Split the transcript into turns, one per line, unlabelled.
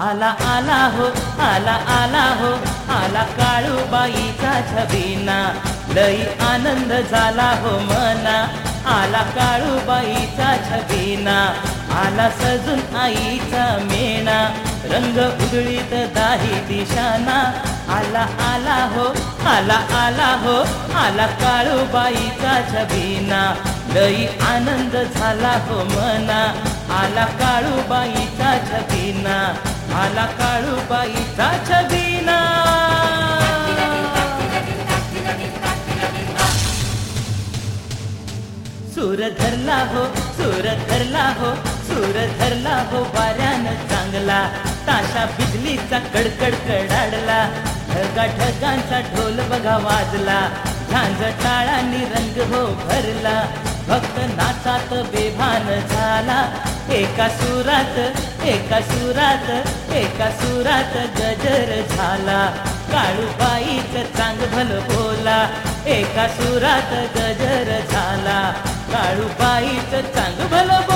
आला आला हो, आला आला हो, आला काळूबाईचा छबिना, लई आनंद झाला हो मना. आला काळूबाईचा छबिना, आला सजून आईचा मेणा, रंग उधळीत दाही दिशाना. आला आला हो, आला आला हो, आला काळूबाईचा छबिना, लई आनंद झाला हो मना. आला काळूबाईचा छबिना, आला काळूबाईचा छबिना. सूर धरला हो, सूर धरला हो, सूर धरला हो वाऱ्यानं चांगला. ताशा बिजलीचा कडकड कडाडला, ढगा ढगांचा ढोल बघा वाजला. झांज टाळांनी रंग हो भरला, भक्त नाचात बेभान झाला. एका सुरात, एका सुरात, एका सुरात गजर झाला. काळूबाईचं चांग भल बोला, एका सुरात गजर झाला. काळूबाईचं चांग भल